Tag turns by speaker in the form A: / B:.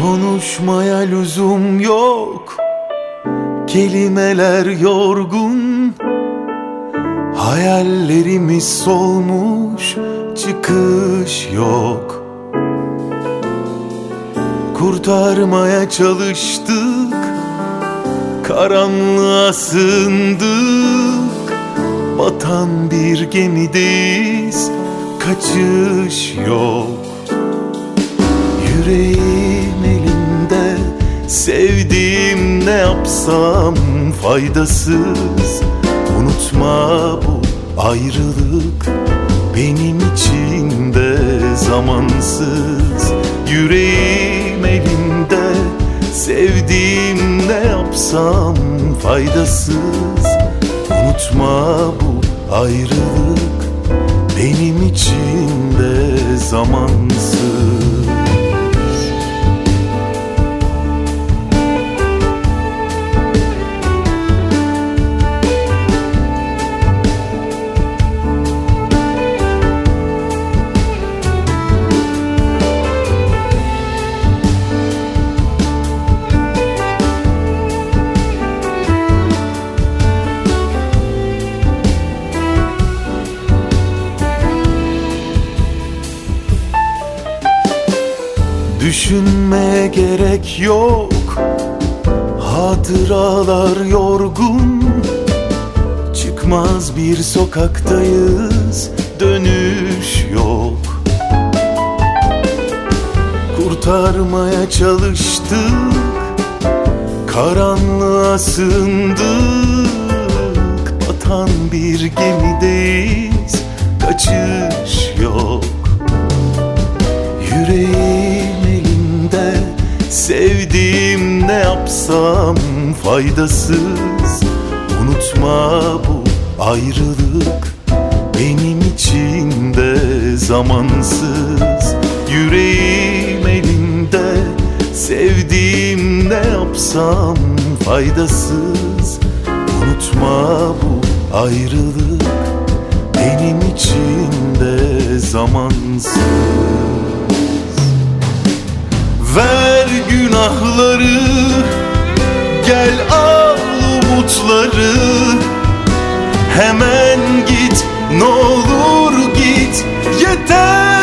A: Konuşmaya lüzum yok, kelimeler yorgun, hayallerimiz solmuş, çıkış yok. Kurtarmaya çalıştık, karanlığa sığındık, batan bir gemideyiz, kaçış yok. Yüreğim elimde, sevdiğim ne yapsam faydasız. Unutma bu ayrılık benim için de zamansız. Yüreğim elimde, sevdiğim ne yapsam faydasız. Unutma bu ayrılık benim için de zamansız. Düşünmeye gerek yok, hatıralar yorgun. Çıkmaz bir sokaktayız, dönüş yok. Kurtarmaya çalıştık, karanlığa sığındık, batan bir gemideyiz, kaçış yok. Yüreğim elimde, sevdiğim ne yapsam faydasız. Unutma bu ayrılık benim için de zamansız. Yüreğim elimde, sevdiğim ne yapsam faydasız. Unutma bu ayrılık benim için de zamansız. Ver günahları, gel al umutları. Hemen git, ne olur git, yeter.